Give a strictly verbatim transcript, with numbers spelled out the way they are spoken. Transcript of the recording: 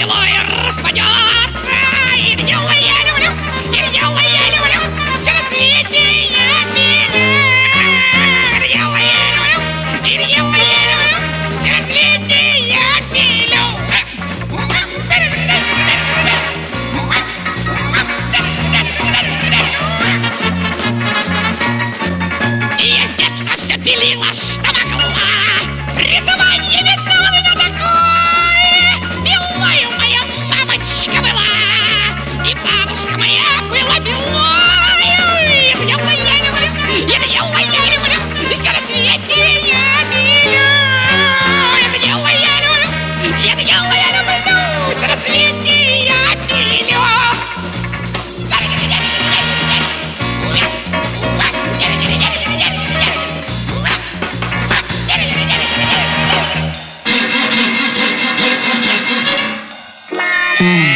расцвело и распадется. И дело я люблю, и дело я люблю, все на свете я пилю. И дело я люблю, и дело я люблю, все на свете я пилю. Я с детства все пилила, что могла. Призвание видно у меня такое. Пилою моя мамочка была, и бабушка моя была пилою. Это дело я люблю, это дело я люблю, и все на свете я пилю. Это дело я люблю, это дело я люблю, все на свете я пилю. Mm.